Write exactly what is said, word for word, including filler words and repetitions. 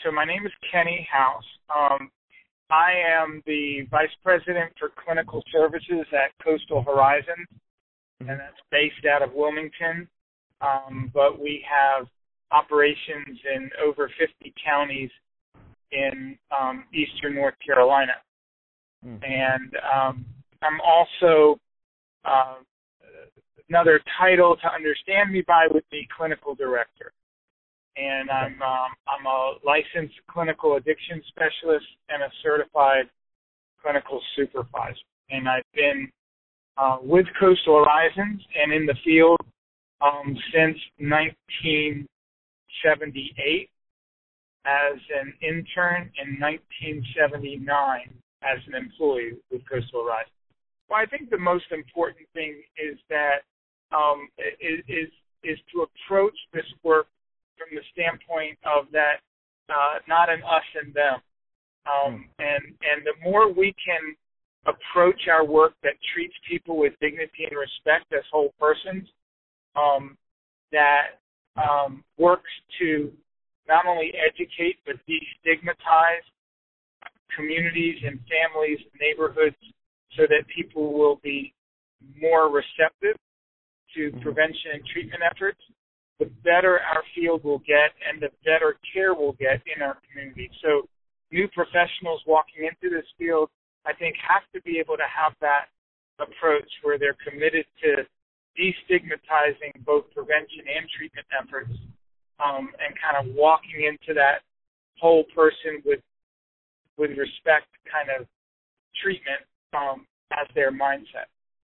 so my name is Kenny House. Um, I am the Vice President for Clinical Services at Coastal Horizons, and that's based out of Wilmington. Um, but we have operations in over fifty counties in um, eastern North Carolina. Mm. And um, I'm also, uh, another title to understand me by would be Clinical Director. And I'm um, I'm a licensed clinical addiction specialist and a certified clinical supervisor. And I've been uh, with Coastal Horizons and in the field um, since nineteen seventy-eight as an intern, and nineteen seventy-nine as an employee with Coastal Horizons. Well, I think the most important thing is that um, is, is is to approach this work from the standpoint of that uh, not an us and them. Um, and, and the more we can approach our work that treats people with dignity and respect as whole persons, um, that um, works to not only educate but destigmatize communities and families and neighborhoods so that people will be more receptive to prevention and treatment efforts, the better our field will get and the better care we'll get in our community. So new professionals walking into this field, I think, have to be able to have that approach where they're committed to destigmatizing both prevention and treatment efforts um, and kind of walking into that whole person with with respect kind of treatment um, as their mindset.